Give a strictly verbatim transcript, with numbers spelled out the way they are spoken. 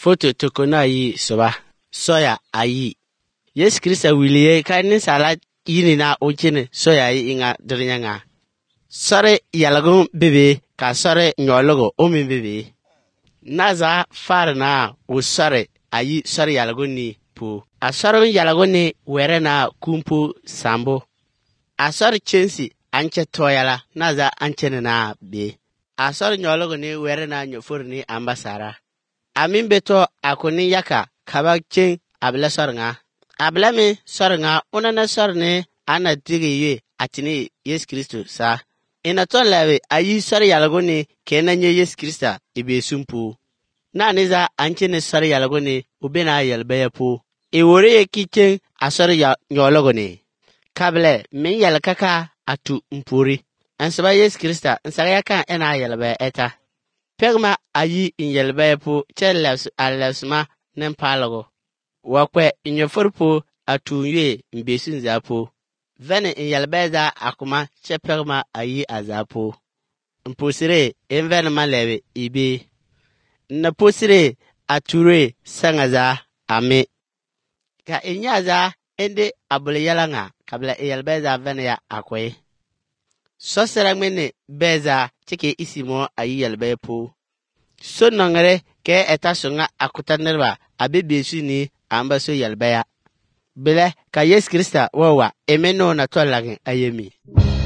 Foto tokona yi soba. Soya ayi. Yes Krista wiliye kanin salat yini na ochine soya yi inga drinyanga. Sore yalagun bebe ka sore nyologo omi bebe. Naza far na usore ayi sore yalagun ni pu. A sore yalagun ni were na kumpu sambo. A sore chensi anche toyala naza anche na be. A sore nyologo ni were na nyofur ni ambasara. Amin beto akuni yaka kabak chen abla sornga. Abla me sornga unana sorne ana tigi ye atini Yes Kristo sa. Ina ton lawe ayi sor yalagoni kenanye Yes Krista ibe sumpu. Na niza anchene sor yalagoni ubena yalbaya pu. Iwore ye kichen asor ya nyologoni. Kable min yalkaka atu mpuri. Ansaba Yes Krista nsagayaka ena yalbaya eta. Pegma ayi in yelbaya pu chelleps allepsma nempalago. Wakwe inyofurpu atunye mbesin zapo. Vene in yelbeza akuma che pegma ayi azapo. Mpusire envene malewe ibe. Napusire ature sangaza ame. Ka inyaza ende abule yalanga kabla yelbeza vene ya akwe. Sosera mene beza chike isimo ayi yelbaya pu. So nangare ke etasunga akutanirba abibesu ni ambaso yelbaya. Bile ka Yes Krista wawa emeno na tolagin ayemi.